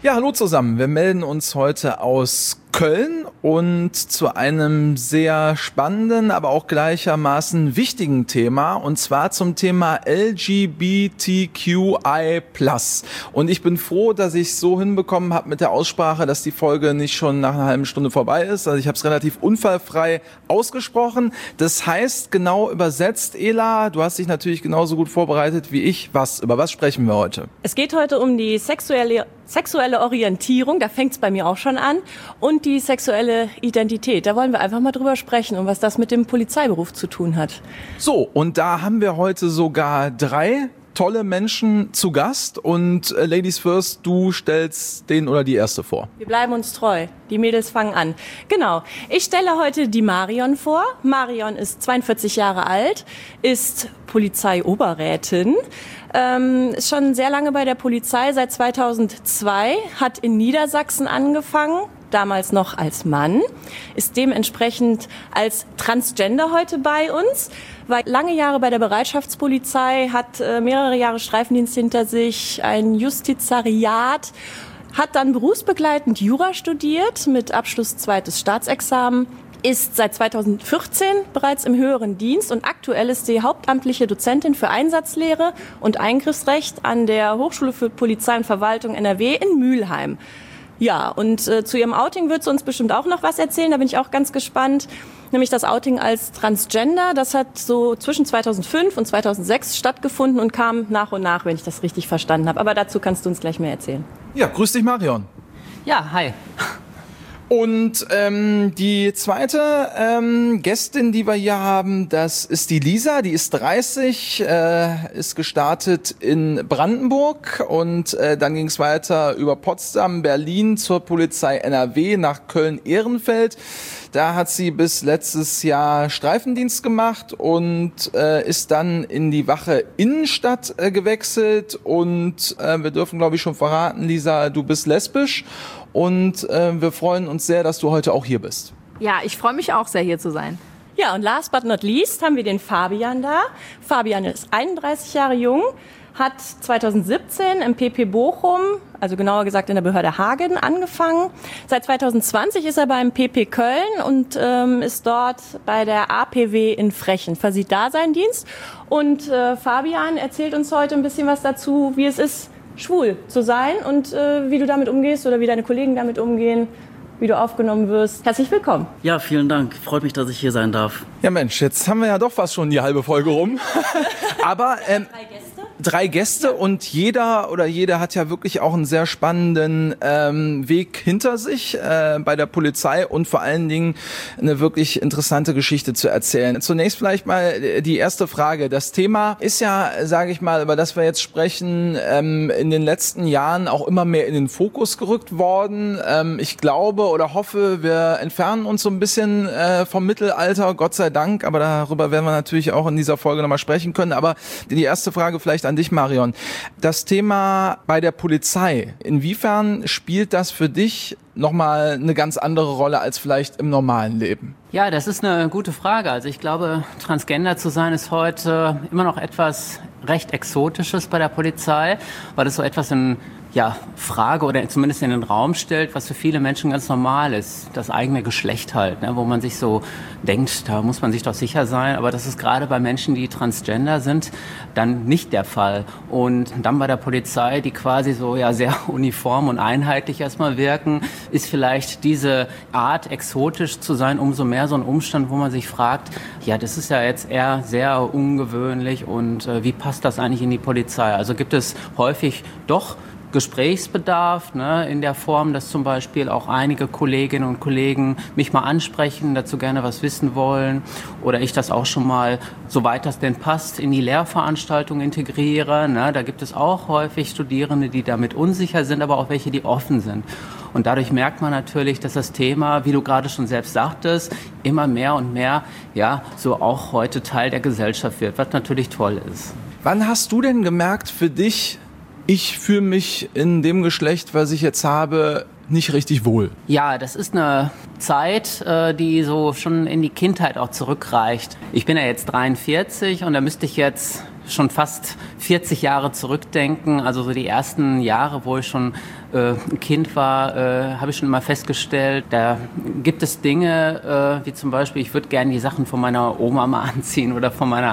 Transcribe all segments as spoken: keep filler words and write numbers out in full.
Ja, hallo zusammen. Wir melden uns heute aus Köln und zu einem sehr spannenden, aber auch gleichermaßen wichtigen Thema, und zwar zum Thema L G B T Q I plus. Und ich bin froh, dass ich es so hinbekommen habe mit der Aussprache, dass die Folge nicht schon nach einer halben Stunde vorbei ist. Also ich habe es relativ unfallfrei ausgesprochen. Das heißt, genau übersetzt, Ela, du hast dich natürlich genauso gut vorbereitet wie ich. Was? Über was sprechen wir heute? Es geht heute um die sexuelle Sexuelle Orientierung, da fängt es bei mir auch schon an, und die sexuelle Identität. Da wollen wir einfach mal drüber sprechen und was das mit dem Polizeiberuf zu tun hat. So, und da haben wir heute sogar drei tolle Menschen zu Gast. Und äh, Ladies First, du stellst den oder die erste vor. Wir bleiben uns treu. Die Mädels fangen an. Genau. Ich stelle heute die Marion vor. Marion ist zweiundvierzig Jahre alt, ist Polizeioberrätin, ähm, ist schon sehr lange bei der Polizei, seit zweitausendzwei, hat in Niedersachsen angefangen, damals noch als Mann, ist dementsprechend als Transgender heute bei uns, war lange Jahre bei der Bereitschaftspolizei, hat äh, mehrere Jahre Streifendienst hinter sich, ein Justizariat, hat dann berufsbegleitend Jura studiert mit Abschluss zweites Staatsexamen, ist seit zweitausendvierzehn bereits im höheren Dienst und aktuell ist sie hauptamtliche Dozentin für Einsatzlehre und Eingriffsrecht an der Hochschule für Polizei und Verwaltung N R W in Mülheim. Ja, und äh, zu ihrem Outing wird sie uns bestimmt auch noch was erzählen, da bin ich auch ganz gespannt. Nämlich das Outing als Transgender, das hat so zwischen zweitausendfünf und zweitausendsechs stattgefunden und kam nach und nach, wenn ich das richtig verstanden habe. Aber dazu kannst du uns gleich mehr erzählen. Ja, grüß dich, Marion. Ja, hi. Und ähm, die zweite ähm, Gästin, die wir hier haben, das ist die Lisa, die ist dreißig, äh, ist gestartet in Brandenburg und äh, dann ging es weiter über Potsdam, Berlin zur Polizei N R W nach Köln-Ehrenfeld. Da hat sie bis letztes Jahr Streifendienst gemacht und äh, ist dann in die Wache Innenstadt äh, gewechselt und äh, wir dürfen, glaube ich, schon verraten, Lisa, du bist lesbisch. Und äh, wir freuen uns sehr, dass du heute auch hier bist. Ja, ich freue mich auch sehr, hier zu sein. Ja, und last but not least haben wir den Fabian da. Fabian ist einunddreißig Jahre jung, hat zweitausendsiebzehn im P P Bochum, also genauer gesagt in der Behörde Hagen, angefangen. Seit zweitausendzwanzig ist er beim P P Köln und ähm, ist dort bei der A P W in Frechen, versieht da seinen Dienst. Und äh, Fabian erzählt uns heute ein bisschen was dazu, wie es ist, schwul zu sein und äh, wie du damit umgehst oder wie deine Kollegen damit umgehen, wie du aufgenommen wirst. Herzlich willkommen. Ja, vielen Dank. Freut mich, dass ich hier sein darf. Ja Mensch, jetzt haben wir ja doch fast schon die halbe Folge rum. Aber ähm, Drei Gäste. Drei Gäste und jeder oder jede hat ja wirklich auch einen sehr spannenden ähm, Weg hinter sich äh, bei der Polizei und vor allen Dingen eine wirklich interessante Geschichte zu erzählen. Zunächst vielleicht mal die erste Frage. Das Thema ist ja, sage ich mal, über das wir jetzt sprechen, ähm, in den letzten Jahren auch immer mehr in den Fokus gerückt worden. Ähm, ich glaube oder hoffe, wir entfernen uns so ein bisschen äh, vom Mittelalter, Gott sei Dank, aber darüber werden wir natürlich auch in dieser Folge nochmal sprechen können. Aber die erste Frage vielleicht an dich, Marion. Das Thema bei der Polizei, inwiefern spielt das für dich nochmal eine ganz andere Rolle als vielleicht im normalen Leben? Ja, das ist eine gute Frage. Also ich glaube, Transgender zu sein ist heute immer noch etwas recht Exotisches bei der Polizei, weil es so etwas in ja, Frage oder zumindest in den Raum stellt, was für viele Menschen ganz normal ist, das eigene Geschlecht halt, ne, wo man sich so denkt, da muss man sich doch sicher sein, aber das ist gerade bei Menschen, die Transgender sind, dann nicht der Fall. Und dann bei der Polizei, die quasi so ja sehr uniform und einheitlich erstmal wirken, ist vielleicht diese Art, exotisch zu sein, umso mehr so ein Umstand, wo man sich fragt, ja, das ist ja jetzt eher sehr ungewöhnlich und äh, wie passt das eigentlich in die Polizei? Also gibt es häufig doch Gesprächsbedarf, ne, in der Form, dass zum Beispiel auch einige Kolleginnen und Kollegen mich mal ansprechen, dazu gerne was wissen wollen oder ich das auch schon mal, soweit das denn passt, in die Lehrveranstaltung integriere. Ne. Da gibt es auch häufig Studierende, die damit unsicher sind, aber auch welche, die offen sind. Und dadurch merkt man natürlich, dass das Thema, wie du gerade schon selbst sagtest, immer mehr und mehr, ja, so auch heute Teil der Gesellschaft wird, was natürlich toll ist. Wann hast du denn gemerkt für dich, ich fühle mich in dem Geschlecht, was ich jetzt habe, nicht richtig wohl? Ja, das ist eine Zeit, die so schon in die Kindheit auch zurückreicht. Ich bin ja jetzt dreiundvierzig und da müsste ich jetzt schon fast vierzig Jahre zurückdenken, also so die ersten Jahre, wo ich schon äh, ein Kind war, äh, habe ich schon immer festgestellt, da gibt es Dinge, äh, wie zum Beispiel, ich würde gerne die Sachen von meiner Oma mal anziehen oder von meiner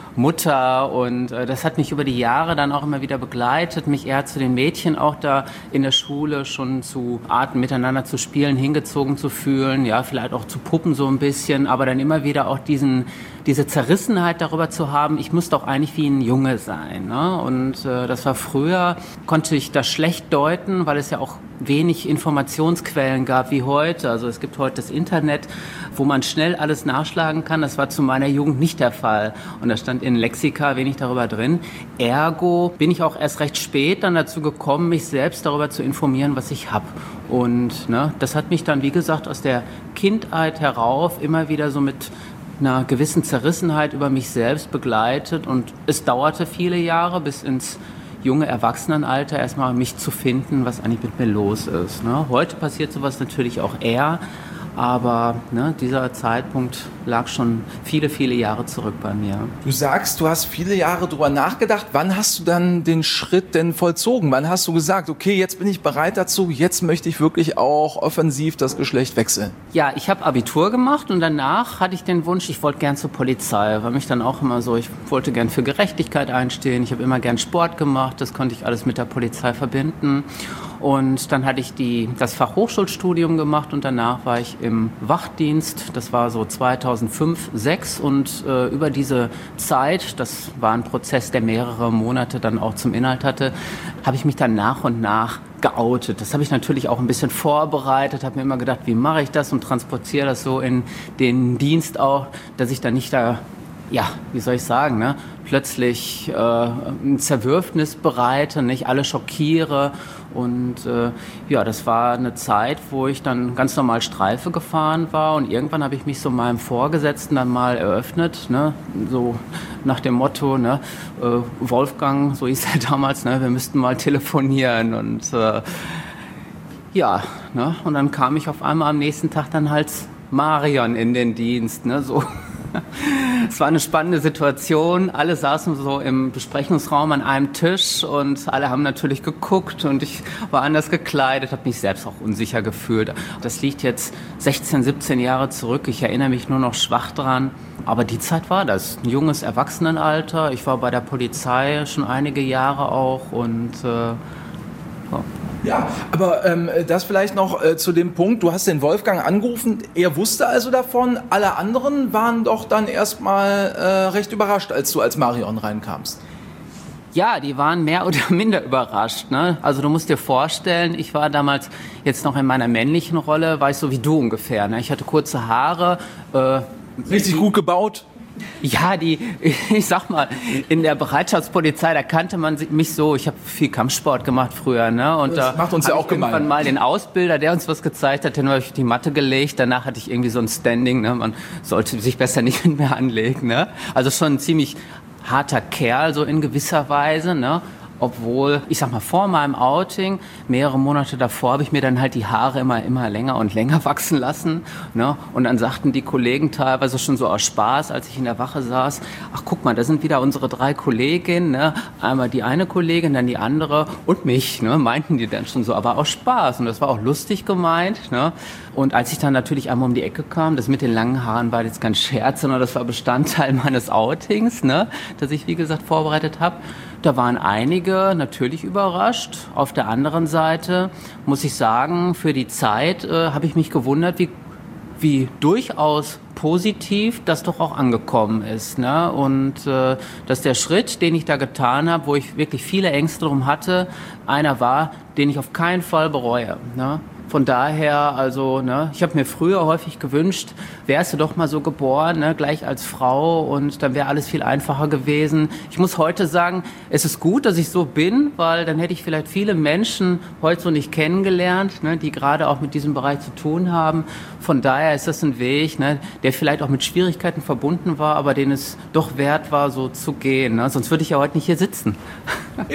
Mutter, und äh, das hat mich über die Jahre dann auch immer wieder begleitet, mich eher zu den Mädchen auch da in der Schule schon zu Arten miteinander zu spielen, hingezogen zu fühlen, ja, vielleicht auch zu Puppen so ein bisschen, aber dann immer wieder auch diesen, diese Zerrissenheit darüber zu haben, ich muss doch eigentlich wie ein Junge sein, ne? Und äh, das war früher, konnte ich das schlecht deuten, weil es ja auch wenig Informationsquellen gab wie heute. Also es gibt heute das Internet, wo man schnell alles nachschlagen kann. Das war zu meiner Jugend nicht der Fall. Und da stand in Lexika wenig darüber drin. Ergo bin ich auch erst recht spät dann dazu gekommen, mich selbst darüber zu informieren, was ich habe. Und ne, das hat mich dann, wie gesagt, aus der Kindheit herauf immer wieder so mit einer gewissen Zerrissenheit über mich selbst begleitet. Und es dauerte viele Jahre bis ins junge Erwachsenenalter erstmal mich zu finden, was eigentlich mit mir los ist. Ne? Heute passiert sowas natürlich auch eher, aber ne, dieser Zeitpunkt lag schon viele, viele Jahre zurück bei mir. Du sagst, du hast viele Jahre drüber nachgedacht. Wann hast du dann den Schritt denn vollzogen? Wann hast du gesagt, okay, jetzt bin ich bereit dazu, jetzt möchte ich wirklich auch offensiv das Geschlecht wechseln? Ja, ich habe Abitur gemacht und danach hatte ich den Wunsch, ich wollte gern zur Polizei. War mich dann auch immer so, ich wollte gern für Gerechtigkeit einstehen. Ich habe immer gern Sport gemacht, das konnte ich alles mit der Polizei verbinden. Und dann hatte ich die, das Fachhochschulstudium gemacht und danach war ich im Wachdienst. Das war so zweitausendfünf, zweitausendsechs und äh, über diese Zeit, das war ein Prozess, der mehrere Monate dann auch zum Inhalt hatte, habe ich mich dann nach und nach geoutet. Das habe ich natürlich auch ein bisschen vorbereitet, habe mir immer gedacht, wie mache ich das, und transportiere das so in den Dienst auch, dass ich dann nicht da, ja, wie soll ich sagen, ne, plötzlich äh, ein Zerwürfnis bereite, nicht alle schockiere. Und äh, ja, das war eine Zeit, wo ich dann ganz normal Streife gefahren war, und irgendwann habe ich mich so meinem Vorgesetzten dann mal eröffnet, ne, so nach dem Motto, ne, äh, Wolfgang, so hieß er damals, ne, wir müssten mal telefonieren, und äh, ja, ne, und dann kam ich auf einmal am nächsten Tag dann halt Marion in den Dienst, ne, so. Es war eine spannende Situation. Alle saßen so im Besprechungsraum an einem Tisch und alle haben natürlich geguckt, und ich war anders gekleidet, habe mich selbst auch unsicher gefühlt. Das liegt jetzt sechzehn, siebzehn Jahre zurück. Ich erinnere mich nur noch schwach dran. Aber die Zeit war das. Ein junges Erwachsenenalter. Ich war bei der Polizei schon einige Jahre auch, und äh, ja. Ja, aber ähm, das vielleicht noch äh, zu dem Punkt, du hast den Wolfgang angerufen, er wusste also davon, alle anderen waren doch dann erstmal äh, recht überrascht, als du als Marion reinkamst. Ja, die waren mehr oder minder überrascht, ne? Also du musst dir vorstellen, ich war damals jetzt noch in meiner männlichen Rolle, war ich so wie du ungefähr, ne? Ich hatte kurze Haare. Äh, Richtig gut gebaut. Ja, die, ich sag mal, in der Bereitschaftspolizei, da kannte man mich so, ich habe viel Kampfsport gemacht früher, ne? Und das da macht uns ja auch gemein. Irgendwann mal den Ausbilder, der uns was gezeigt hat, den habe ich auf die Matte gelegt, danach hatte ich irgendwie so ein Standing, ne? Man sollte sich besser nicht mit mir anlegen, ne? Also schon ein ziemlich harter Kerl, so in gewisser Weise, ne? Obwohl, ich sag mal, vor meinem Outing, mehrere Monate davor, habe ich mir dann halt die Haare immer, immer länger und länger wachsen lassen, ne? Und dann sagten die Kollegen teilweise schon so aus Spaß, als ich in der Wache saß, ach guck mal, da sind wieder unsere drei Kolleginnen, ne? Einmal die eine Kollegin, dann die andere und mich, ne? Meinten die dann schon so, aber aus Spaß, und das war auch lustig gemeint, ne? Und als ich dann natürlich einmal um die Ecke kam, das mit den langen Haaren war jetzt kein Scherz, sondern das war Bestandteil meines Outings, ne? Das ich, wie gesagt, vorbereitet habe. Da waren einige natürlich überrascht. Auf der anderen Seite muss ich sagen, für die Zeit äh, habe ich mich gewundert, wie, wie durchaus positiv das doch auch angekommen ist, ne? Und äh, dass der Schritt, den ich da getan habe, wo ich wirklich viele Ängste drum hatte, einer war, den ich auf keinen Fall bereue, ne? Von daher, also, ne, ich habe mir früher häufig gewünscht, wärst du doch mal so geboren, ne, gleich als Frau, und dann wäre alles viel einfacher gewesen. Ich muss heute sagen, es ist gut, dass ich so bin, weil dann hätte ich vielleicht viele Menschen heute so nicht kennengelernt, ne, die gerade auch mit diesem Bereich zu tun haben. Von daher ist das ein Weg, ne, der vielleicht auch mit Schwierigkeiten verbunden war, aber den es doch wert war, so zu gehen, ne? Sonst würde ich ja heute nicht hier sitzen. Eben.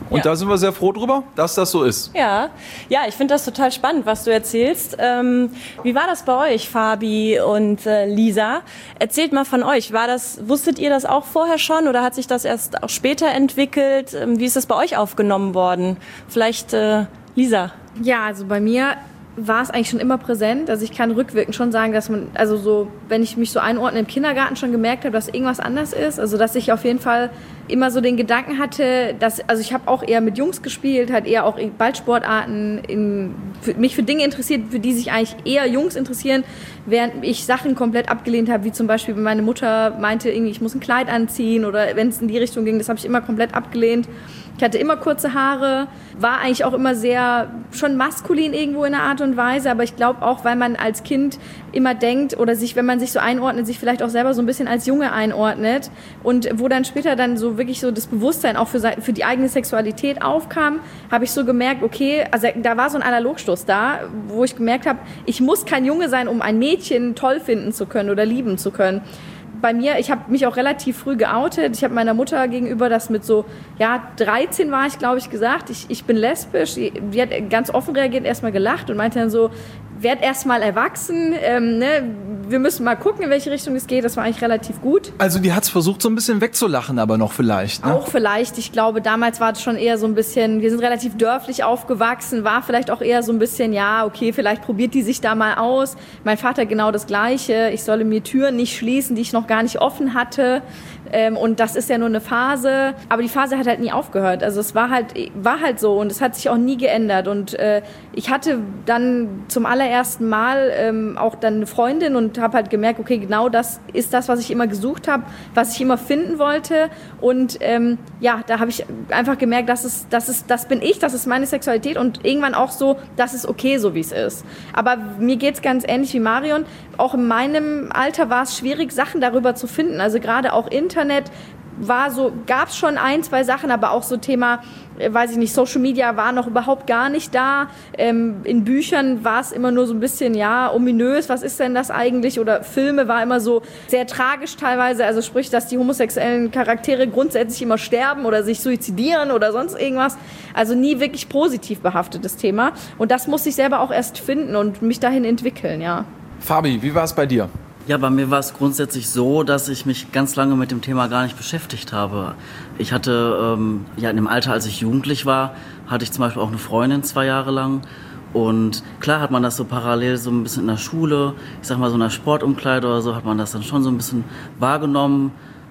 Und Ja. da sind wir sehr froh drüber, dass das so ist. Ja, ja, ich finde das total spannend, was du erzählst. Ähm, wie war das bei euch, Fabi und äh, Lisa? Erzählt mal von euch. War das, wusstet ihr das auch vorher schon oder hat sich das erst auch später entwickelt? Ähm, wie ist das bei euch aufgenommen worden? Vielleicht äh, Lisa. Ja, also bei mir war es eigentlich schon immer präsent. Also ich kann rückwirkend schon sagen, dass man, also so, wenn ich mich so einordne im Kindergarten schon gemerkt habe, dass irgendwas anders ist. Also dass ich auf jeden Fall immer so den Gedanken hatte, dass, also ich habe auch eher mit Jungs gespielt, halt eher auch in Ballsportarten, in, für, mich für Dinge interessiert, für die sich eigentlich eher Jungs interessieren, während ich Sachen komplett abgelehnt habe, wie zum Beispiel, wenn meine Mutter meinte, irgendwie ich muss ein Kleid anziehen oder wenn es in die Richtung ging, das habe ich immer komplett abgelehnt. Ich hatte immer kurze Haare, war eigentlich auch immer sehr, schon maskulin irgendwo in einer Art und Weise, aber ich glaube auch, weil man als Kind immer denkt oder sich, wenn man sich so einordnet, sich vielleicht auch selber so ein bisschen als Junge einordnet und wo dann später dann so wirklich so das Bewusstsein auch für, für die eigene Sexualität aufkam, habe ich so gemerkt, okay, also da war so ein Analogstoß da, wo ich gemerkt habe, ich muss kein Junge sein, um ein Mädchen toll finden zu können oder lieben zu können. Bei mir, ich habe mich auch relativ früh geoutet. Ich habe meiner Mutter gegenüber das mit so, ja, dreizehn war ich, glaube ich, gesagt, ich, ich bin lesbisch. Die, die hat ganz offen reagiert, erstmal gelacht und meinte dann so, werd erstmal erwachsen, ähm, ne? Wir müssen mal gucken, in welche Richtung es geht. Das war eigentlich relativ gut. Also die hat's versucht, so ein bisschen wegzulachen, aber noch vielleicht. Ne? Auch vielleicht. Ich glaube, damals war es schon eher so ein bisschen, wir sind relativ dörflich aufgewachsen, war vielleicht auch eher so ein bisschen, ja, okay, vielleicht probiert die sich da mal aus. Mein Vater genau das Gleiche. Ich solle mir Türen nicht schließen, die ich noch gar nicht offen hatte. Ähm, und das ist ja nur eine Phase. Aber die Phase hat halt nie aufgehört. Also es war halt, war halt so und es hat sich auch nie geändert. Und äh, ich hatte dann zum allerersten Mal ähm, auch dann eine Freundin und habe halt gemerkt, okay, genau das ist das, was ich immer gesucht habe, was ich immer finden wollte. Und ähm, ja, da habe ich einfach gemerkt, das ist, das ist, das bin ich, das ist meine Sexualität und irgendwann auch so, das ist okay, so wie es ist. Aber mir geht's ganz ähnlich wie Marion. Auch in meinem Alter war es schwierig, Sachen darüber zu finden. Also gerade auch Internet war so, gab es schon ein, zwei Sachen, aber auch so Thema, äh, weiß ich nicht, Social Media war noch überhaupt gar nicht da. Ähm, in Büchern war es immer nur so ein bisschen, ja, ominös, was ist denn das eigentlich? Oder Filme war immer so sehr tragisch teilweise, also sprich, dass die homosexuellen Charaktere grundsätzlich immer sterben oder sich suizidieren oder sonst irgendwas. Also nie wirklich positiv behaftetes Thema. Und das muss ich selber auch erst finden und mich dahin entwickeln, ja. Fabi, wie war es bei dir? Ja, bei mir war es grundsätzlich so, dass ich mich ganz lange mit dem Thema gar nicht beschäftigt habe. Ich hatte, ähm, ja, in dem Alter, als ich jugendlich war, hatte ich zum Beispiel auch eine Freundin zwei Jahre lang. Und klar hat man das so parallel so ein bisschen in der Schule, ich sag mal so in der Sportumkleide oder so, hat man das dann schon so ein bisschen wahrgenommen,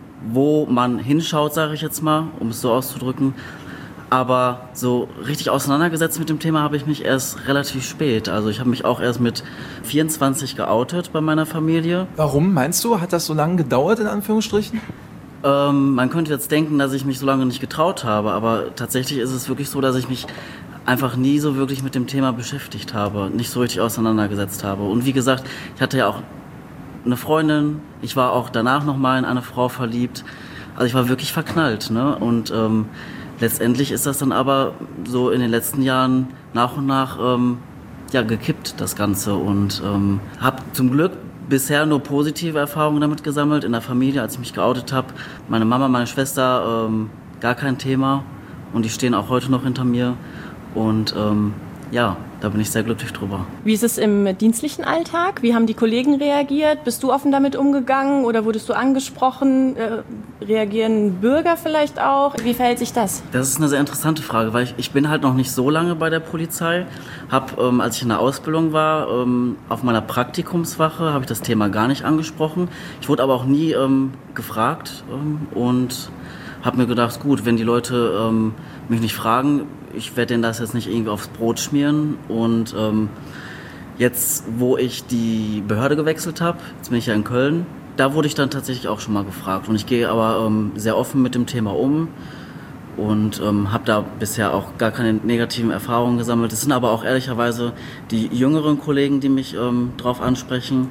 wo man hinschaut, sage ich jetzt mal, um es so auszudrücken. Aber so richtig auseinandergesetzt mit dem Thema habe ich mich erst relativ spät. Also ich habe mich auch erst mit vierundzwanzig geoutet bei meiner Familie. Warum, meinst du? Hat das so lange gedauert, in Anführungsstrichen? Ähm, man könnte jetzt denken, dass ich mich so lange nicht getraut habe, aber tatsächlich ist es wirklich so, dass ich mich einfach nie so wirklich mit dem Thema beschäftigt habe, nicht so richtig auseinandergesetzt habe. Und wie gesagt, ich hatte ja auch eine Freundin, ich war auch danach nochmal in eine Frau verliebt. Also ich war wirklich verknallt, ne? Und ähm, letztendlich ist das dann aber so in den letzten Jahren nach und nach ähm, ja, gekippt, das Ganze. Und ähm, habe zum Glück bisher nur positive Erfahrungen damit gesammelt. In der Familie, als ich mich geoutet habe, meine Mama, meine Schwester, ähm, gar kein Thema. Und die stehen auch heute noch hinter mir. Und ähm, ja, da bin ich sehr glücklich drüber. Wie ist es im dienstlichen Alltag? Wie haben die Kollegen reagiert? Bist du offen damit umgegangen oder wurdest du angesprochen? Äh, reagieren Bürger vielleicht auch? Wie verhält sich das? Das ist eine sehr interessante Frage, weil ich, ich bin halt noch nicht so lange bei der Polizei. Hab, ähm, als ich in der Ausbildung war, ähm, auf meiner Praktikumswache, habe ich das Thema gar nicht angesprochen. Ich wurde aber auch nie ähm, gefragt ähm, und habe mir gedacht, gut, wenn die Leute ähm, mich nicht fragen, ich werde denen das jetzt nicht irgendwie aufs Brot schmieren. Und ähm, jetzt, wo ich die Behörde gewechselt habe, jetzt bin ich ja in Köln, da wurde ich dann tatsächlich auch schon mal gefragt. Und ich gehe aber ähm, sehr offen mit dem Thema um und ähm, habe da bisher auch gar keine negativen Erfahrungen gesammelt. Es sind aber auch ehrlicherweise die jüngeren Kollegen, die mich ähm, drauf ansprechen.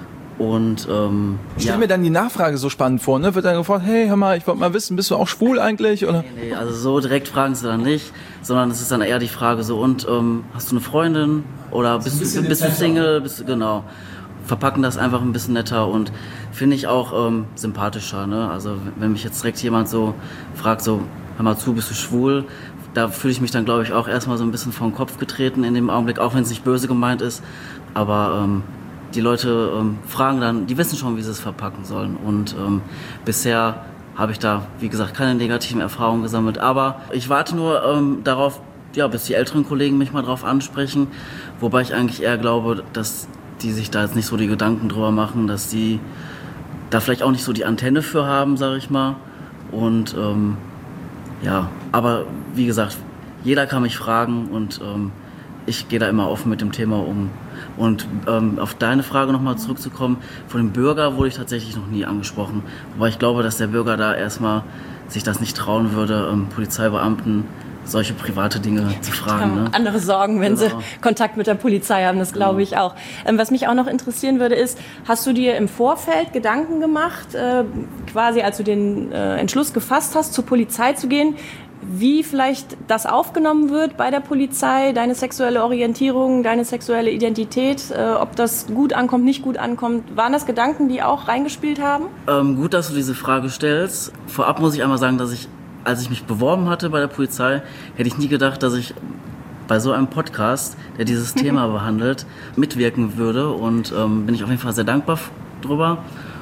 Und ähm, Ich stelle ja. mir dann die Nachfrage so spannend vor, ne? Wird dann gefragt, hey, hör mal, ich wollte mal wissen, bist du auch schwul eigentlich? Oder? Nee, nee, also so direkt fragen sie dann nicht, sondern es ist dann eher die Frage so, und ähm, hast du eine Freundin? Oder bist, du, bist du Single? Bist du, genau. Verpacken das einfach ein bisschen netter und finde ich auch ähm, sympathischer, ne? Also wenn mich jetzt direkt jemand so fragt, so, hör mal zu, bist du schwul? da fühle ich mich dann, glaube ich, auch erstmal so ein bisschen vor den Kopf getreten in dem Augenblick, auch wenn es nicht böse gemeint ist. Aber ähm, die Leute ähm, fragen dann, die wissen schon, wie sie es verpacken sollen. Und ähm, bisher habe ich da, wie gesagt, keine negativen Erfahrungen gesammelt. Aber ich warte nur ähm, darauf, ja, bis die älteren Kollegen mich mal drauf ansprechen. Wobei ich eigentlich eher glaube, dass die sich da jetzt nicht so die Gedanken drüber machen, dass die da vielleicht auch nicht so die Antenne für haben, sage ich mal. Und ähm, ja, aber wie gesagt, jeder kann mich fragen und ähm, ich gehe da immer offen mit dem Thema um. Und ähm, auf deine Frage nochmal zurückzukommen, von dem Bürger wurde ich tatsächlich noch nie angesprochen. Wobei ich glaube, dass der Bürger da erstmal sich das nicht trauen würde, ähm, Polizeibeamten solche private Dinge zu fragen. Ne? Andere Sorgen, wenn genau. sie Kontakt mit der Polizei haben, das glaube ich auch. Ähm, was mich auch noch interessieren würde, ist, hast du dir im Vorfeld Gedanken gemacht, äh, quasi als du den äh, Entschluss gefasst hast, zur Polizei zu gehen, wie vielleicht das aufgenommen wird bei der Polizei, deine sexuelle Orientierung, deine sexuelle Identität, äh, ob das gut ankommt, nicht gut ankommt. Waren das Gedanken, die auch reingespielt haben? Ähm, gut, dass du diese Frage stellst. Vorab muss ich einmal sagen, dass ich, als ich mich beworben hatte bei der Polizei, hätte ich nie gedacht, dass ich bei so einem Podcast, der dieses Thema behandelt, mitwirken würde. Und ähm, bin ich auf jeden Fall sehr dankbar drüber.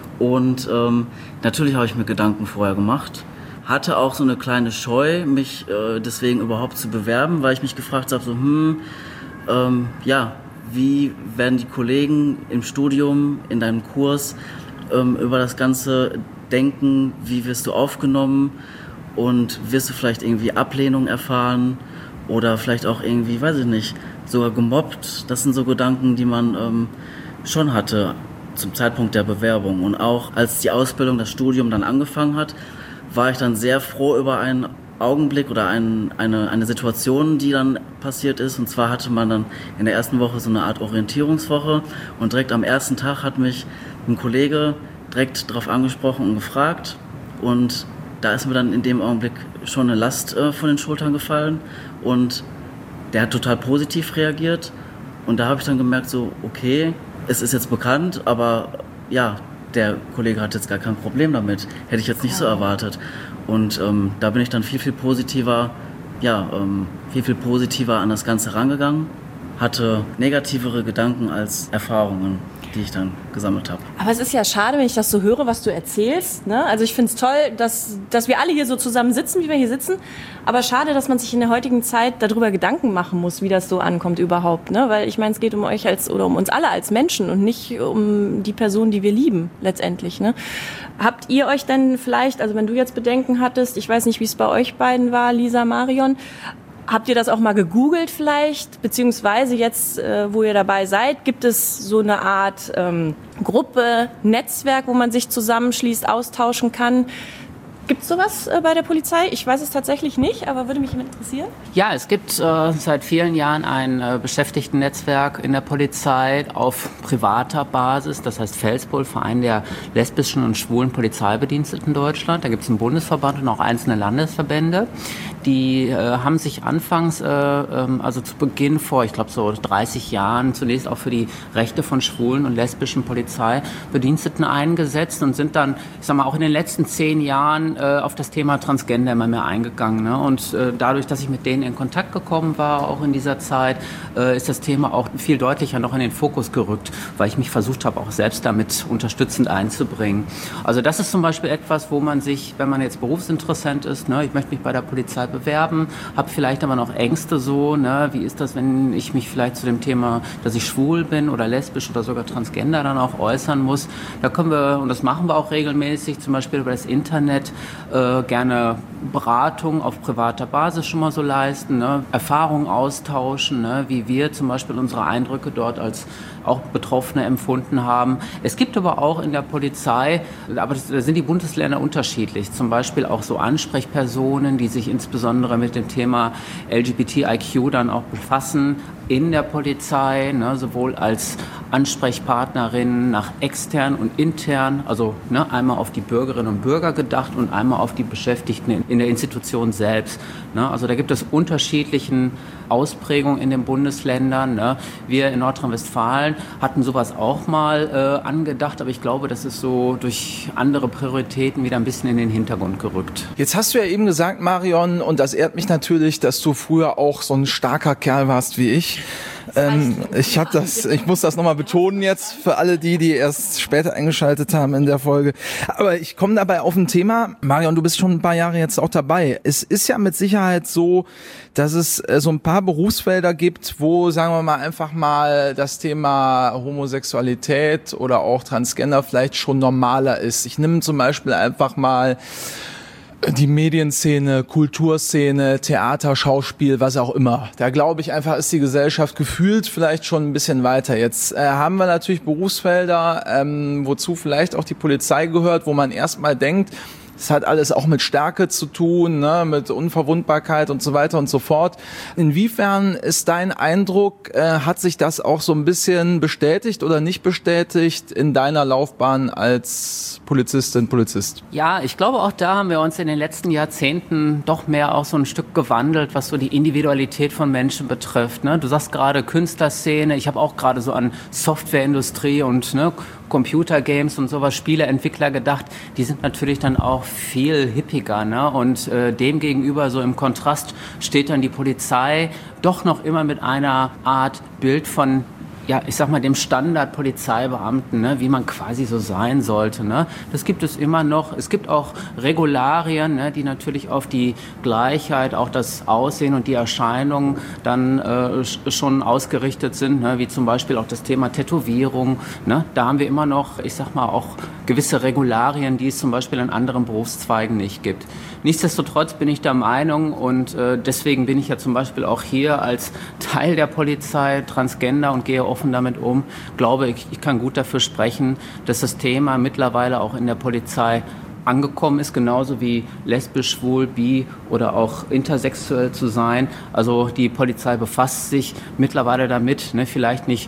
Und ähm, natürlich habe ich mir Gedanken vorher gemacht. Hatte auch so eine kleine Scheu, mich äh, deswegen überhaupt zu bewerben, weil ich mich gefragt habe, so, hm, ähm, ja, wie werden die Kollegen im Studium, in deinem Kurs ähm, über das Ganze denken, wie wirst du aufgenommen und wirst du vielleicht irgendwie Ablehnung erfahren oder vielleicht auch irgendwie, weiß ich nicht, sogar gemobbt. Das sind so Gedanken, die man ähm, schon hatte zum Zeitpunkt der Bewerbung. Und auch als die Ausbildung, das Studium dann angefangen hat, war ich dann sehr froh über einen Augenblick oder ein, eine, eine Situation, die dann passiert ist. Und zwar hatte man dann in der ersten Woche so eine Art Orientierungswoche und direkt am ersten Tag hat mich ein Kollege direkt darauf angesprochen und gefragt. Und da ist mir dann in dem Augenblick schon eine Last äh, von den Schultern gefallen und der hat total positiv reagiert. Und da habe ich dann gemerkt, so okay, es ist jetzt bekannt, aber ja, der Kollege hat jetzt gar kein Problem damit. Hätte ich jetzt nicht so erwartet. Und ähm, da bin ich dann viel, viel positiver, ja, ähm, viel, viel positiver an das Ganze rangegangen. Hatte negativere Gedanken als Erfahrungen, die ich dann gesammelt habe. Aber es ist ja schade, wenn ich das so höre, was du erzählst. Ne? Also ich finde es toll, dass, dass wir alle hier so zusammen sitzen, wie wir hier sitzen. Aber schade, dass man sich in der heutigen Zeit darüber Gedanken machen muss, wie das so ankommt überhaupt. Ne? Weil ich meine, es geht um euch als oder um uns alle als Menschen und nicht um die Person, die wir lieben letztendlich. Ne? Habt ihr euch denn vielleicht, also wenn du jetzt Bedenken hattest, ich weiß nicht, wie es bei euch beiden war, Lisa, Marion, habt ihr das auch mal gegoogelt vielleicht? Beziehungsweise jetzt, äh, wo ihr dabei seid, gibt es so eine Art ähm, Gruppe, Netzwerk, wo man sich zusammenschließt, austauschen kann? Gibt es sowas äh, bei der Polizei? Ich weiß es tatsächlich nicht, aber würde mich interessieren. Ja, es gibt äh, seit vielen Jahren ein äh, Beschäftigtennetzwerk in der Polizei auf privater Basis. Das heißt Felsbull, Verein der lesbischen und schwulen Polizeibediensteten in Deutschland. Da gibt es einen Bundesverband und auch einzelne Landesverbände. Die äh, haben sich anfangs, äh, ähm, also zu Beginn vor, ich glaube so dreißig Jahren, zunächst auch für die Rechte von schwulen und lesbischen Polizeibediensteten eingesetzt und sind dann, ich sag mal, auch in den letzten zehn Jahren äh, auf das Thema Transgender immer mehr eingegangen. Ne? Und äh, dadurch, dass ich mit denen in Kontakt gekommen war, auch in dieser Zeit, äh, ist das Thema auch viel deutlicher noch in den Fokus gerückt, weil ich mich versucht habe, auch selbst damit unterstützend einzubringen. Also das ist zum Beispiel etwas, wo man sich, wenn man jetzt Berufsinteressent ist, ne, ich möchte mich bei der Polizei bewerben, habe vielleicht aber noch Ängste so, ne, wie ist das, wenn ich mich vielleicht zu dem Thema, dass ich schwul bin oder lesbisch oder sogar transgender dann auch äußern muss. Da können wir, und das machen wir auch regelmäßig, zum Beispiel über das Internet, äh, gerne Beratung auf privater Basis schon mal so leisten, ne, Erfahrungen austauschen, ne, wie wir zum Beispiel unsere Eindrücke dort als auch Betroffene empfunden haben. Es gibt aber auch in der Polizei, aber da sind die Bundesländer unterschiedlich, zum Beispiel auch so Ansprechpersonen, die sich insbesondere mit dem Thema L G B T I Q dann auch befassen in der Polizei, ne, sowohl als Ansprechpartnerin nach extern und intern, also ne, einmal auf die Bürgerinnen und Bürger gedacht und einmal auf die Beschäftigten in, in der Institution selbst. Ne, also da gibt es unterschiedlichen Ausprägung in den Bundesländern. Ne? Wir in Nordrhein-Westfalen hatten sowas auch mal äh, angedacht, aber ich glaube, das ist so durch andere Prioritäten wieder ein bisschen in den Hintergrund gerückt. Jetzt hast du ja eben gesagt, Marion, und das ehrt mich natürlich, dass du früher auch so ein starker Kerl warst wie ich. Ähm, ich hab das, ich muss das nochmal betonen jetzt für alle die, die erst später eingeschaltet haben in der Folge. Aber ich komme dabei auf ein Thema. Marion, du bist schon ein paar Jahre jetzt auch dabei. Es ist ja mit Sicherheit so, dass es äh, so ein paar Berufsfelder gibt, wo, sagen wir mal, einfach mal das Thema Homosexualität oder auch Transgender vielleicht schon normaler ist. Ich nehme zum Beispiel einfach mal die Medienszene, Kulturszene, Theater, Schauspiel, was auch immer. Da glaube ich einfach, ist die Gesellschaft gefühlt vielleicht schon ein bisschen weiter. Jetzt äh, haben wir natürlich Berufsfelder, ähm, wozu vielleicht auch die Polizei gehört, wo man erstmal denkt, es hat alles auch mit Stärke zu tun, ne, mit Unverwundbarkeit und so weiter und so fort. Inwiefern ist dein Eindruck, äh, hat sich das auch so ein bisschen bestätigt oder nicht bestätigt in deiner Laufbahn als Polizistin, Polizist? Ja, ich glaube, auch da haben wir uns in den letzten Jahrzehnten doch mehr auch so ein Stück gewandelt, was so die Individualität von Menschen betrifft. Ne? Du sagst gerade Künstlerszene, ich habe auch gerade so an Softwareindustrie und ne, Computergames und sowas, Spieleentwickler gedacht, die sind natürlich dann auch viel hippiger, ne? Und äh, dem gegenüber so im Kontrast steht dann die Polizei doch noch immer mit einer Art Bild von, ja, ich sag mal, dem Standard-Polizeibeamten, ne, wie man quasi so sein sollte. Ne. Das gibt es immer noch. Es gibt auch Regularien, ne, die natürlich auf die Gleichheit, auch das Aussehen und die Erscheinung dann äh, schon ausgerichtet sind, ne, wie zum Beispiel auch das Thema Tätowierung. Ne. Da haben wir immer noch, ich sag mal, auch gewisse Regularien, die es zum Beispiel in anderen Berufszweigen nicht gibt. Nichtsdestotrotz bin ich der Meinung und äh, deswegen bin ich ja zum Beispiel auch hier als Teil der Polizei Transgender und gehe offen damit um. Glaube ich, ich kann gut dafür sprechen, dass das Thema mittlerweile auch in der Polizei angekommen ist, genauso wie lesbisch, schwul, bi oder auch intersexuell zu sein. Also die Polizei befasst sich mittlerweile damit, ne, vielleicht nicht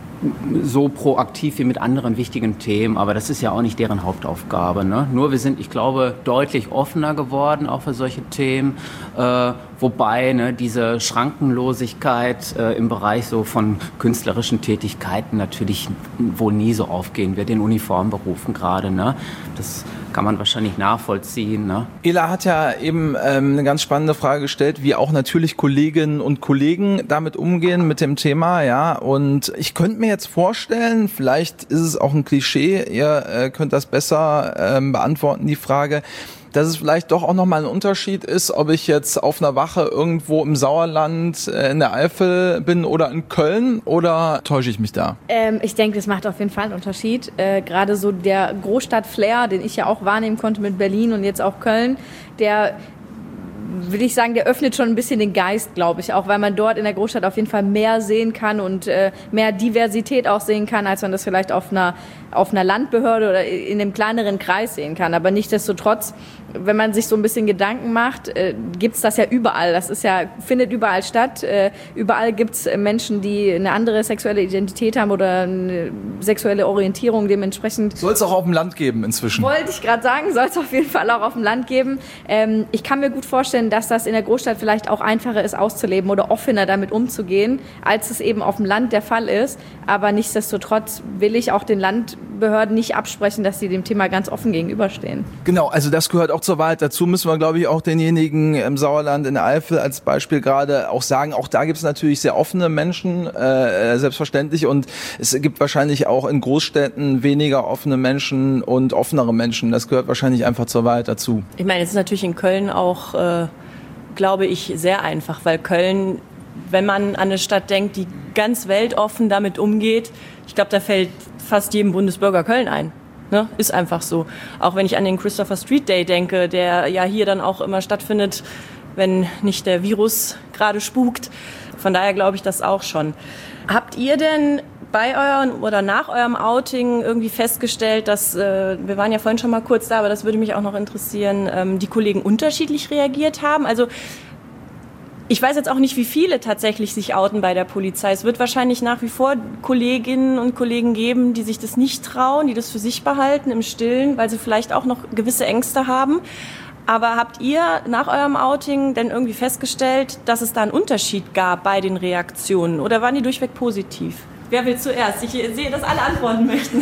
so proaktiv wie mit anderen wichtigen Themen, aber das ist ja auch nicht deren Hauptaufgabe. Ne? Nur wir sind, ich glaube, deutlich offener geworden auch für solche Themen, äh, wobei ne, diese Schrankenlosigkeit äh, im Bereich so von künstlerischen Tätigkeiten natürlich wohl nie so aufgehen wird, in Uniformberufen gerade. Ne? Das kann man wahrscheinlich nachvollziehen. Ne? Ela hat ja eben ähm, eine ganz spannende Frage gestellt, wie auch natürlich Kolleginnen und Kollegen damit umgehen mit dem Thema, ja. Und ich könnte mir jetzt vorstellen, vielleicht ist es auch ein Klischee, ihr äh, könnt das besser ähm, beantworten, die Frage, dass es vielleicht doch auch nochmal ein Unterschied ist, ob ich jetzt auf einer Wache irgendwo im Sauerland äh, in der Eifel bin oder in Köln, oder täusche ich mich da? Ähm, ich denke, das macht auf jeden Fall einen Unterschied. Äh, gerade so der Großstadt-Flair, den ich ja auch wahrnehmen konnte mit Berlin und jetzt auch Köln, der, will ich sagen, der öffnet schon ein bisschen den Geist, glaube ich, auch weil man dort in der Großstadt auf jeden Fall mehr sehen kann und äh, mehr Diversität auch sehen kann, als man das vielleicht auf einer, auf einer Landbehörde oder in einem kleineren Kreis sehen kann. Aber nichtsdestotrotz, wenn man sich so ein bisschen Gedanken macht, äh, gibt's das ja überall. Das ist ja, findet überall statt. Äh, überall gibt's Menschen, die eine andere sexuelle Identität haben oder eine sexuelle Orientierung dementsprechend. Soll es auch auf dem Land geben inzwischen? Wollte ich gerade sagen, soll es auf jeden Fall auch auf dem Land geben. Ähm, ich kann mir gut vorstellen, dass das in der Großstadt vielleicht auch einfacher ist auszuleben oder offener damit umzugehen, als es eben auf dem Land der Fall ist. Aber nichtsdestotrotz will ich auch den Landbehörden nicht absprechen, dass sie dem Thema ganz offen gegenüberstehen. Genau, also das gehört auch zur Wahrheit. Dazu müssen wir, glaube ich, auch denjenigen im Sauerland, in der Eifel als Beispiel gerade auch sagen, auch da gibt es natürlich sehr offene Menschen, äh, selbstverständlich, und es gibt wahrscheinlich auch in Großstädten weniger offene Menschen und offenere Menschen. Das gehört wahrscheinlich einfach zur Wahrheit dazu. Ich meine, es ist natürlich in Köln auch, äh, glaube ich, sehr einfach, weil Köln, wenn man an eine Stadt denkt, die ganz weltoffen damit umgeht, ich glaube, da fällt fast jedem Bundesbürger Köln ein. Ne? Ist einfach so. Auch wenn ich an den Christopher Street Day denke, der ja hier dann auch immer stattfindet, wenn nicht der Virus gerade spukt. Von daher glaube ich das auch schon. Habt ihr denn bei euren oder nach eurem Outing irgendwie festgestellt, dass, äh, wir waren ja vorhin schon mal kurz da, aber das würde mich auch noch interessieren, ähm, die Kollegen unterschiedlich reagiert haben? Also ich weiß jetzt auch nicht, wie viele tatsächlich sich outen bei der Polizei. Es wird wahrscheinlich nach wie vor Kolleginnen und Kollegen geben, die sich das nicht trauen, die das für sich behalten im Stillen, weil sie vielleicht auch noch gewisse Ängste haben. Aber habt ihr nach eurem Outing denn irgendwie festgestellt, dass es da einen Unterschied gab bei den Reaktionen? Oder waren die durchweg positiv? Wer will zuerst? Ich sehe, dass alle antworten möchten.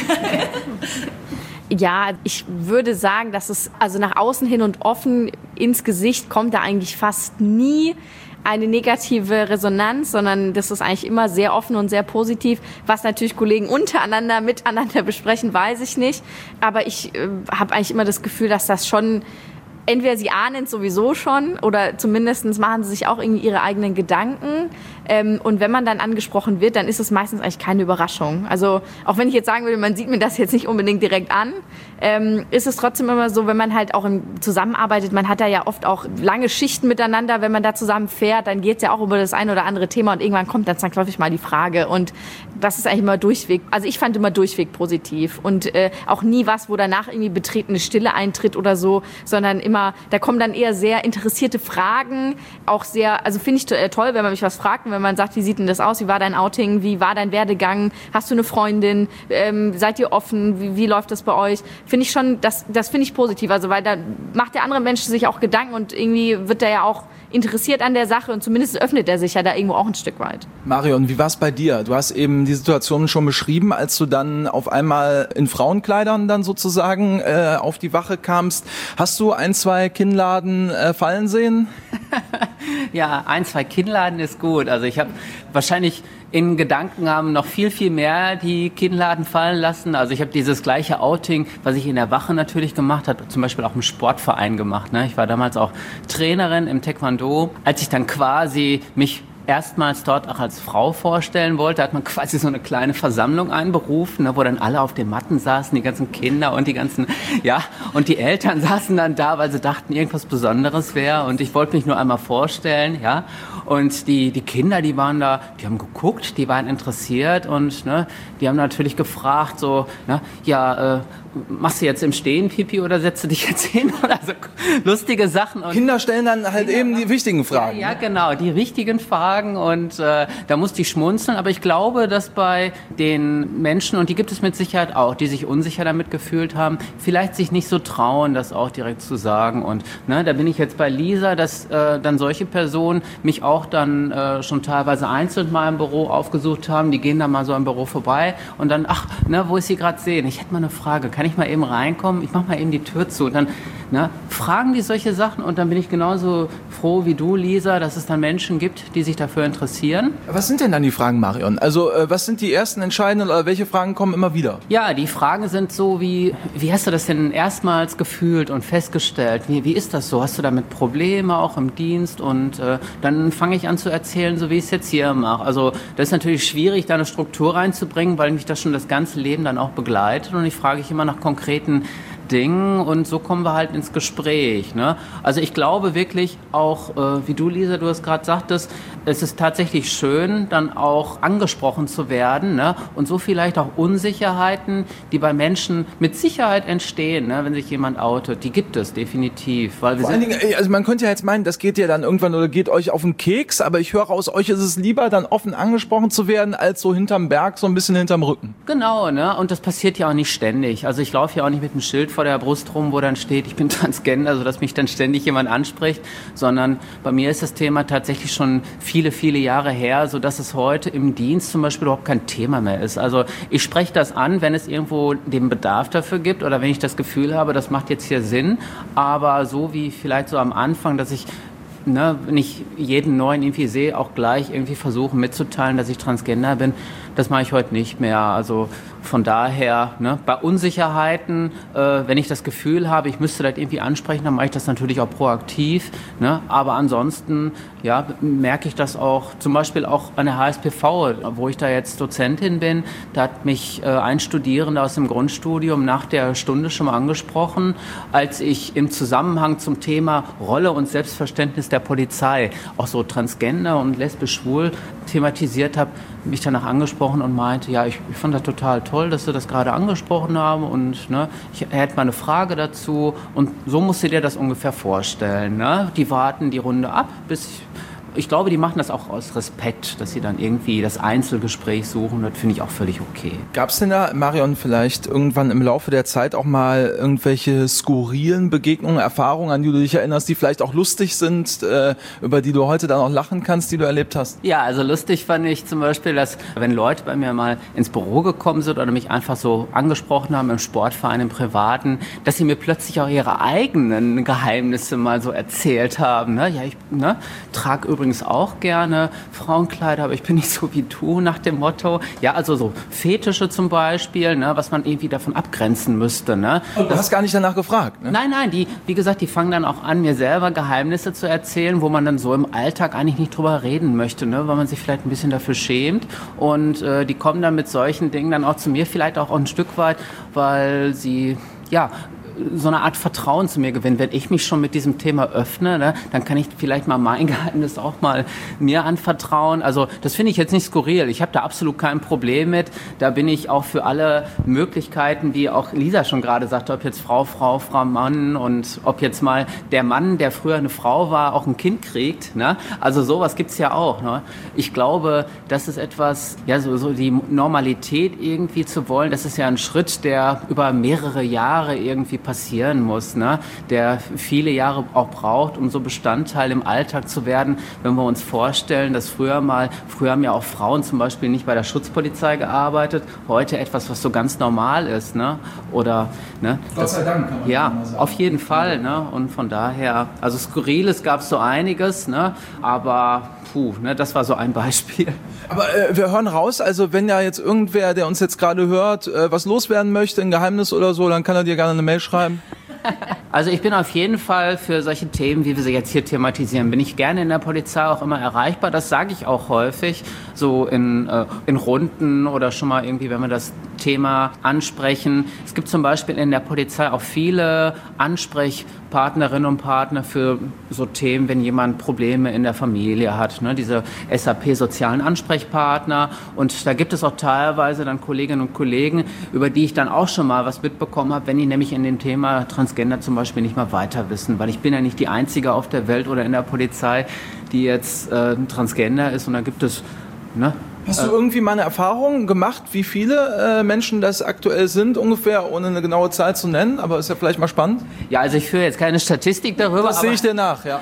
Ja, ich würde sagen, dass es also nach außen hin und offen ins Gesicht kommt da eigentlich fast nie eine negative Resonanz, sondern das ist eigentlich immer sehr offen und sehr positiv. Was natürlich Kollegen untereinander miteinander besprechen, weiß ich nicht. Aber ich äh, habe eigentlich immer das Gefühl, dass das schon, entweder sie ahnen es sowieso schon oder zumindest machen sie sich auch irgendwie ihre eigenen Gedanken. Ähm, und wenn man dann angesprochen wird, dann ist es meistens eigentlich keine Überraschung. Also auch wenn ich jetzt sagen würde, man sieht mir das jetzt nicht unbedingt direkt an, ähm, ist es trotzdem immer so, wenn man halt auch im, zusammenarbeitet, man hat da ja oft auch lange Schichten miteinander, wenn man da zusammen fährt, dann geht es ja auch über das ein oder andere Thema und irgendwann kommt dann zwangsläufig mal die Frage und das ist eigentlich immer durchweg, also ich fand immer durchweg positiv und äh, auch nie was, wo danach irgendwie betretene Stille eintritt oder so, sondern immer, da kommen dann eher sehr interessierte Fragen, auch sehr, also finde ich äh, toll, wenn man mich was fragt, wenn man sagt, wie sieht denn das aus, wie war dein Outing, wie war dein Werdegang, hast du eine Freundin, ähm, seid ihr offen, wie, wie läuft das bei euch, finde ich schon, das, das finde ich positiv, also weil da macht der andere Mensch sich auch Gedanken und irgendwie wird er ja auch interessiert an der Sache und zumindest öffnet er sich ja da irgendwo auch ein Stück weit. Marion, wie war es bei dir? Du hast eben die Situation schon beschrieben, als du dann auf einmal in Frauenkleidern dann sozusagen äh, auf die Wache kamst. Hast du ein, zwei Kinnladen äh, fallen sehen? Ja, ein, zwei Kinnladen ist gut. Also ich habe wahrscheinlich in Gedanken haben noch viel, viel mehr die Kinnladen fallen lassen. Also ich habe dieses gleiche Outing, was ich in der Wache natürlich gemacht habe, zum Beispiel auch im Sportverein gemacht. Ne? Ich war damals auch Trainerin im Taekwondo. Als ich dann quasi mich erstmals dort auch als Frau vorstellen wollte, hat man quasi so eine kleine Versammlung einberufen, ne, wo dann alle auf den Matten saßen, die ganzen Kinder und die ganzen, ja, und die Eltern saßen dann da, weil sie dachten, irgendwas Besonderes wäre und ich wollte mich nur einmal vorstellen, ja, und die, die Kinder, die waren da, die haben geguckt, die waren interessiert und, ne, die haben natürlich gefragt, so, ne, ja, äh, machst du jetzt im Stehen Pipi oder setzt du dich jetzt hin oder so lustige Sachen. Und Kinder stellen dann halt Kinder eben die wichtigen Fragen. Ja, ja, genau, die richtigen Fragen und äh, da musste ich schmunzeln, aber ich glaube, dass bei den Menschen, und die gibt es mit Sicherheit auch, die sich unsicher damit gefühlt haben, vielleicht sich nicht so trauen, das auch direkt zu sagen und ne, da bin ich jetzt bei Lisa, dass äh, dann solche Personen mich auch dann äh, schon teilweise einzeln mal im Büro aufgesucht haben, die gehen dann mal so im Büro vorbei und dann, ach, ne, wo ist sie gerade sehen? Ich hätte mal eine Frage, kann ich mal eben reinkommen? Ich mache mal eben die Tür zu. Und dann ne, fragen die solche Sachen und dann bin ich genauso froh wie du, Lisa, dass es dann Menschen gibt, die sich dafür interessieren. Was sind denn dann die Fragen, Marion? Also äh, was sind die ersten entscheidenden oder welche Fragen kommen immer wieder? Ja, die Fragen sind so wie, wie hast du das denn erstmals gefühlt und festgestellt? Wie, wie ist das so? Hast du damit Probleme auch im Dienst? Und äh, dann fange ich an zu erzählen, so wie ich es jetzt hier mache. Also das ist natürlich schwierig, da eine Struktur reinzubringen, weil mich das schon das ganze Leben dann auch begleitet und ich frage ich immer nach konkreten Dingen und so kommen wir halt ins Gespräch. Ne? Also ich glaube wirklich auch, äh, wie du, Lisa, du es gerade sagtest, es ist tatsächlich schön, dann auch angesprochen zu werden, ne? Und so vielleicht auch Unsicherheiten, die bei Menschen mit Sicherheit entstehen, ne? Wenn sich jemand outet, die gibt es definitiv. Weil wir Vor allen Dingen, also man könnte ja jetzt meinen, das geht ja dann irgendwann oder geht euch auf den Keks, aber ich höre aus euch, ist es lieber, dann offen angesprochen zu werden, als so hinterm Berg, so ein bisschen hinterm Rücken. Genau, ne? Und das passiert ja auch nicht ständig. Also ich laufe ja auch nicht mit einem Schild vor der Brust rum, wo dann steht, ich bin Transgender, also dass mich dann ständig jemand anspricht, sondern bei mir ist das Thema tatsächlich schon viele, viele Jahre her, sodass es heute im Dienst zum Beispiel überhaupt kein Thema mehr ist. Also ich spreche das an, wenn es irgendwo den Bedarf dafür gibt oder wenn ich das Gefühl habe, das macht jetzt hier Sinn, aber so wie vielleicht so am Anfang, dass ich ne, nicht jeden neuen irgendwie sehe, auch gleich irgendwie versuchen mitzuteilen, dass ich Transgender bin, das mache ich heute nicht mehr. Also von daher, ne, bei Unsicherheiten, äh, wenn ich das Gefühl habe, ich müsste das irgendwie ansprechen, dann mache ich das natürlich auch proaktiv. Ne? Aber ansonsten ja, merke ich das auch, zum Beispiel auch an der H S P V, wo ich da jetzt Dozentin bin, da hat mich äh, ein Studierender aus dem Grundstudium nach der Stunde schon mal angesprochen, als ich im Zusammenhang zum Thema Rolle und Selbstverständnis der Polizei, auch so Transgender und lesbisch-schwul thematisiert habe, mich danach angesprochen und meinte, ja, ich, ich fand das total toll, dass Sie das gerade angesprochen haben und ne, ich hätte mal eine Frage dazu und so musst du dir das ungefähr vorstellen. Ne? Die warten die Runde ab, bis ich glaube, die machen das auch aus Respekt, dass sie dann irgendwie das Einzelgespräch suchen. Das finde ich auch völlig okay. Gab es denn da, Marion, vielleicht irgendwann im Laufe der Zeit auch mal irgendwelche skurrilen Begegnungen, Erfahrungen, an die du dich erinnerst, die vielleicht auch lustig sind, äh, über die du heute dann auch lachen kannst, die du erlebt hast? Ja, also lustig fand ich zum Beispiel, dass wenn Leute bei mir mal ins Büro gekommen sind oder mich einfach so angesprochen haben im Sportverein, im Privaten, dass sie mir plötzlich auch ihre eigenen Geheimnisse mal so erzählt haben. Ne? Ja, ich ne, trage übrigens auch gerne Frauenkleider, aber ich bin nicht so wie du, nach dem Motto. Ja, also so Fetische zum Beispiel, ne, was man irgendwie davon abgrenzen müsste. Ne? Du hast gar nicht danach gefragt, ne? Nein, nein, die, wie gesagt, die fangen dann auch an, mir selber Geheimnisse zu erzählen, wo man dann so im Alltag eigentlich nicht drüber reden möchte, ne, weil man sich vielleicht ein bisschen dafür schämt. Und äh, die kommen dann mit solchen Dingen dann auch zu mir, vielleicht auch ein Stück weit, weil sie, ja, so eine Art Vertrauen zu mir gewinnen. Wenn ich mich schon mit diesem Thema öffne, ne, dann kann ich vielleicht mal mein Geheimnis auch mal mir anvertrauen. Also das finde ich jetzt nicht skurril. Ich habe da absolut kein Problem mit. Da bin ich auch für alle Möglichkeiten, wie auch Lisa schon gerade sagte, ob jetzt Frau, Frau, Frau, Mann und ob jetzt mal der Mann, der früher eine Frau war, auch ein Kind kriegt. Ne? Also sowas gibt's ja auch. Ne? Ich glaube, das ist etwas, ja, so, so die Normalität irgendwie zu wollen, das ist ja ein Schritt, der über mehrere Jahre irgendwie passieren muss, ne? Der viele Jahre auch braucht, um so Bestandteil im Alltag zu werden. Wenn wir uns vorstellen, dass früher mal, früher haben ja auch Frauen zum Beispiel nicht bei der Schutzpolizei gearbeitet, heute etwas, was so ganz normal ist, ne? Oder, ne? Gott sei Dank, kann man ja, mal sagen. auf jeden Fall, ne? Und von daher, also Skurriles gab es so einiges, ne? Aber puh, ne? Das war so ein Beispiel. Aber äh, wir hören raus, also wenn ja jetzt irgendwer, der uns jetzt gerade hört, äh, was loswerden möchte, ein Geheimnis oder so, dann kann er dir gerne eine Mail schreiben. Also ich bin auf jeden Fall für solche Themen, wie wir sie jetzt hier thematisieren, bin ich gerne in der Polizei auch immer erreichbar. Das sage ich auch häufig, so in, äh, in Runden oder schon mal irgendwie, wenn wir das Thema ansprechen. Es gibt zum Beispiel in der Polizei auch viele Ansprechpartnerinnen und Partner für so Themen, wenn jemand Probleme in der Familie hat, ne? Diese S A P-sozialen Ansprechpartner. Und da gibt es auch teilweise dann Kolleginnen und Kollegen, über die ich dann auch schon mal was mitbekommen habe, wenn die nämlich in dem Thema Transgender zum Beispiel nicht mal weiter wissen. Weil ich bin ja nicht die Einzige auf der Welt oder in der Polizei, die jetzt äh, Transgender ist. Und da gibt es, ne? Hast du irgendwie mal eine Erfahrung gemacht, wie viele äh, Menschen das aktuell sind, ungefähr, ohne eine genaue Zahl zu nennen, aber ist ja vielleicht mal spannend? Ja, also ich führe jetzt keine Statistik darüber. Das sehe ich dir nach, ja.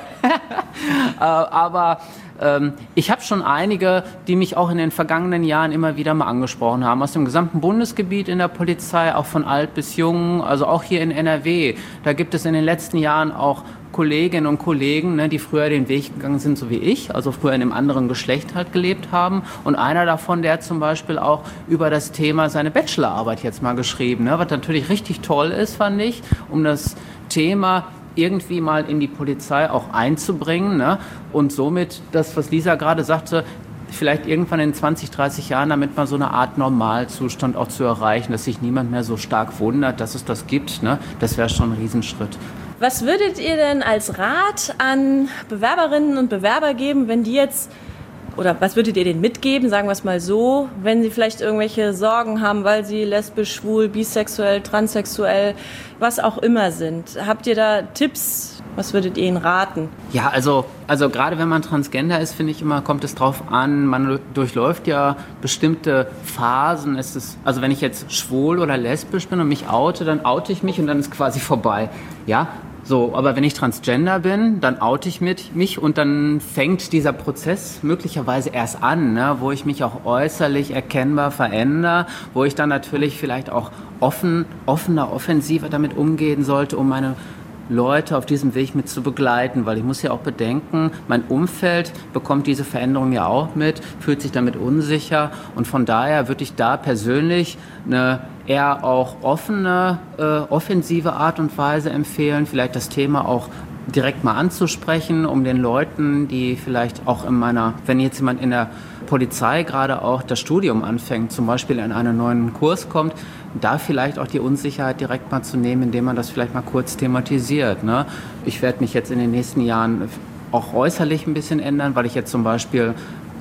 äh, aber ähm, ich habe schon einige, die mich auch in den vergangenen Jahren immer wieder mal angesprochen haben, aus dem gesamten Bundesgebiet in der Polizei, auch von alt bis jung, also auch hier in N R W. Da gibt es in den letzten Jahren auch Kolleginnen und Kollegen, ne, die früher den Weg gegangen sind, so wie ich, also früher in einem anderen Geschlecht halt gelebt haben. Und einer davon, der hat zum Beispiel auch über das Thema seine Bachelorarbeit jetzt mal geschrieben, ne, was natürlich richtig toll ist, fand ich, um das Thema irgendwie mal in die Polizei auch einzubringen, ne, und somit das, was Lisa gerade sagte, vielleicht irgendwann in zwanzig, dreißig Jahren damit mal so eine Art Normalzustand auch zu erreichen, dass sich niemand mehr so stark wundert, dass es das gibt, ne, das wäre schon ein Riesenschritt. Was würdet ihr denn als Rat an Bewerberinnen und Bewerber geben, wenn die jetzt, oder was würdet ihr denen mitgeben, sagen wir es mal so, wenn sie vielleicht irgendwelche Sorgen haben, weil sie lesbisch, schwul, bisexuell, transsexuell, was auch immer sind? Habt ihr da Tipps? Was würdet ihr ihnen raten? Ja, also, also gerade wenn man Transgender ist, finde ich immer, kommt es drauf an, man durchläuft ja bestimmte Phasen. Es ist, also wenn ich jetzt schwul oder lesbisch bin und mich oute, dann oute ich mich und dann ist quasi vorbei. Ja, so, aber wenn ich Transgender bin, dann oute ich mit, mich und dann fängt dieser Prozess möglicherweise erst an, ne, wo ich mich auch äußerlich erkennbar verändere, wo ich dann natürlich vielleicht auch offen, offener, offensiver damit umgehen sollte, um meine Leute auf diesem Weg mit zu begleiten, weil ich muss ja auch bedenken, mein Umfeld bekommt diese Veränderung ja auch mit, fühlt sich damit unsicher und von daher würde ich da persönlich eine eher auch offene, äh, offensive Art und Weise empfehlen, vielleicht das Thema auch direkt mal anzusprechen, um den Leuten, die vielleicht auch in meiner, wenn jetzt jemand in der Polizei gerade auch das Studium anfängt, zum Beispiel in einen neuen Kurs kommt, da vielleicht auch die Unsicherheit direkt mal zu nehmen, indem man das vielleicht mal kurz thematisiert. Ne? Ich werde mich jetzt in den nächsten Jahren auch äußerlich ein bisschen ändern, weil ich jetzt zum Beispiel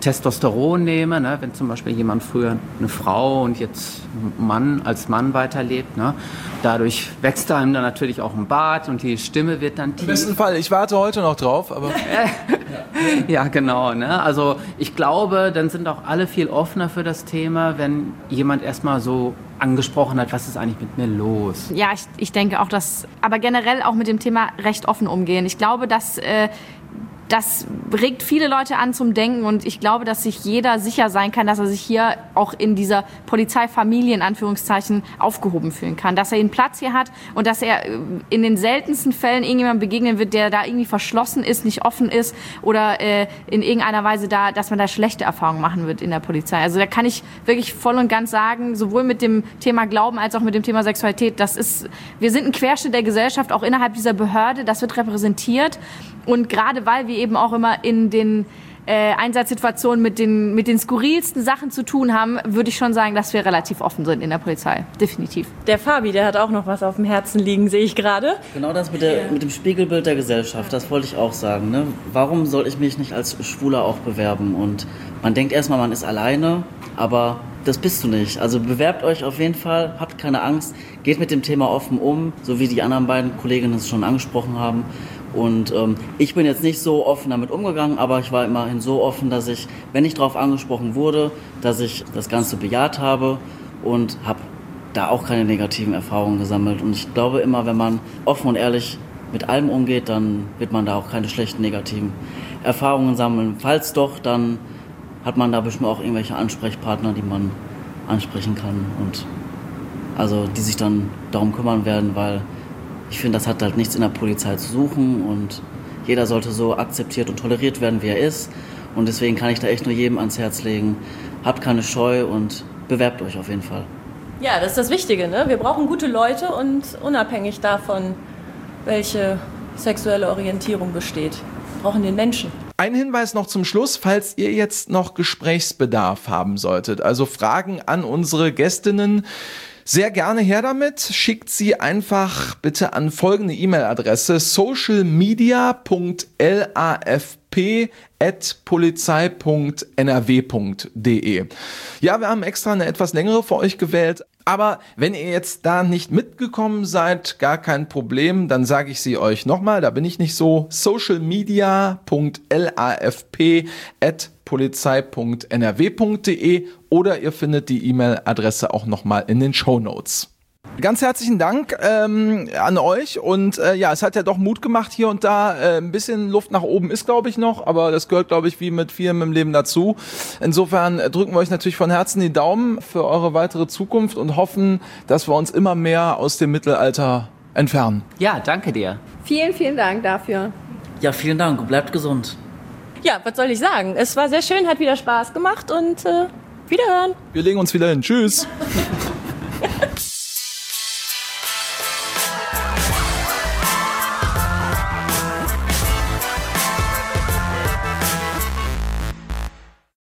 Testosteron nehme, ne? Wenn zum Beispiel jemand früher eine Frau und jetzt ein Mann als Mann weiterlebt, ne? Dadurch wächst einem dann natürlich auch ein Bart und die Stimme wird dann tief. Im besten Fall, ich warte heute noch drauf, aber... Ja, genau. Ne? Also ich glaube, dann sind auch alle viel offener für das Thema, wenn jemand erstmal so angesprochen hat, was ist eigentlich mit mir los? Ja, ich, ich denke auch, dass, aber generell auch mit dem Thema recht offen umgehen. Ich glaube, dass äh, das regt viele Leute an zum Denken und ich glaube, dass sich jeder sicher sein kann, dass er sich hier auch in dieser Polizeifamilie in Anführungszeichen aufgehoben fühlen kann, dass er einen Platz hier hat und dass er in den seltensten Fällen irgendjemandem begegnen wird, der da irgendwie verschlossen ist, nicht offen ist oder äh, in irgendeiner Weise da, dass man da schlechte Erfahrungen machen wird in der Polizei. Also da kann ich wirklich voll und ganz sagen, sowohl mit dem Thema Glauben als auch mit dem Thema Sexualität, das ist, wir sind ein Querschnitt der Gesellschaft, auch innerhalb dieser Behörde, das wird repräsentiert. Und gerade weil wir eben auch immer in den äh, Einsatzsituationen mit den, mit den skurrilsten Sachen zu tun haben, würde ich schon sagen, dass wir relativ offen sind in der Polizei. Definitiv. Der Fabi, der hat auch noch was auf dem Herzen liegen, sehe ich gerade. Genau das mit, der, mit dem Spiegelbild der Gesellschaft, das wollte ich auch sagen. Ne? Warum soll ich mich nicht als Schwuler auch bewerben? Und man denkt erstmal, man ist alleine, aber das bist du nicht. Also bewerbt euch auf jeden Fall, habt keine Angst, geht mit dem Thema offen um, so wie die anderen beiden Kolleginnen es schon angesprochen haben. Und ähm, ich bin jetzt nicht so offen damit umgegangen, aber ich war immerhin so offen, dass ich, wenn ich darauf angesprochen wurde, dass ich das Ganze bejaht habe und habe da auch keine negativen Erfahrungen gesammelt. Und ich glaube immer, wenn man offen und ehrlich mit allem umgeht, dann wird man da auch keine schlechten negativen Erfahrungen sammeln. Falls doch, dann hat man da bestimmt auch irgendwelche Ansprechpartner, die man ansprechen kann und also die sich dann darum kümmern werden, weil ich finde, das hat halt nichts in der Polizei zu suchen und jeder sollte so akzeptiert und toleriert werden, wie er ist. Und deswegen kann ich da echt nur jedem ans Herz legen, habt keine Scheu und bewerbt euch auf jeden Fall. Ja, das ist das Wichtige, ne? Wir brauchen gute Leute und unabhängig davon, welche sexuelle Orientierung besteht, wir brauchen den Menschen. Ein Hinweis noch zum Schluss, falls ihr jetzt noch Gesprächsbedarf haben solltet, also Fragen an unsere Gästinnen, sehr gerne her damit. Schickt sie einfach bitte an folgende E-Mail-Adresse socialmedia punkt lafp at polizei punkt n r w punkt d e. Ja, wir haben extra eine etwas längere für euch gewählt, aber wenn ihr jetzt da nicht mitgekommen seid, gar kein Problem, dann sage ich sie euch nochmal, da bin ich nicht so, socialmedia punkt lafp at polizei punkt n r w punkt d e oder ihr findet die E-Mail-Adresse auch nochmal in den Shownotes. Ganz herzlichen Dank ähm, an euch und äh, ja, es hat ja doch Mut gemacht hier und da. Äh, ein bisschen Luft nach oben ist, glaube ich, noch, aber das gehört, glaube ich, wie mit vielem im Leben dazu. Insofern drücken wir euch natürlich von Herzen die Daumen für eure weitere Zukunft und hoffen, dass wir uns immer mehr aus dem Mittelalter entfernen. Ja, danke dir. Vielen, vielen Dank dafür. Ja, vielen Dank. Bleibt gesund. Ja, was soll ich sagen? Es war sehr schön, hat wieder Spaß gemacht und äh, wiederhören. Wir legen uns wieder hin. Tschüss.